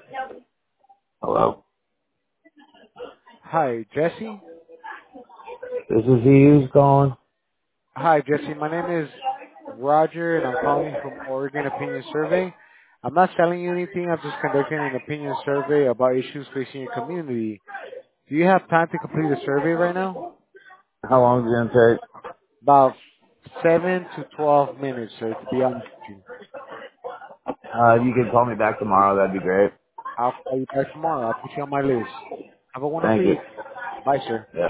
Hello. Hi, Jesse. This is he who's calling. Hi, Jesse. My name is Roger, and I'm calling you from Oregon Opinion Survey. I'm not selling you anything. I'm just conducting an opinion survey about issues facing your community. Do you have time to complete the survey right now? How long is it gonna take? About 7 to 12 minutes, sir, to be honest with you. You can call me back tomorrow. That'd be great. I'll call you back tomorrow. I'll put you on my list. Have a wonderful Thank you. evening. Bye, sir. Yeah.